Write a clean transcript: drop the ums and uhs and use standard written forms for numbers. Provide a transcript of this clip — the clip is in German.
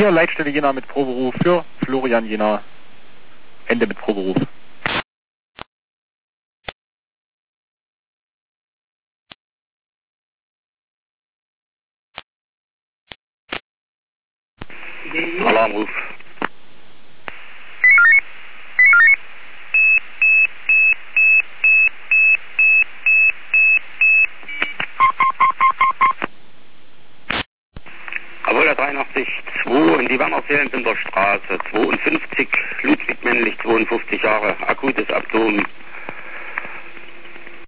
4, Leitstelle Jena mit Proberuf für Florian Jena. Ende mit Proberuf. Alarmruf. Jawohl, 83, 2 in die Wernerseelenbinder Straße, 52, Ludwig männlich, 52 Jahre, akutes Abdomen,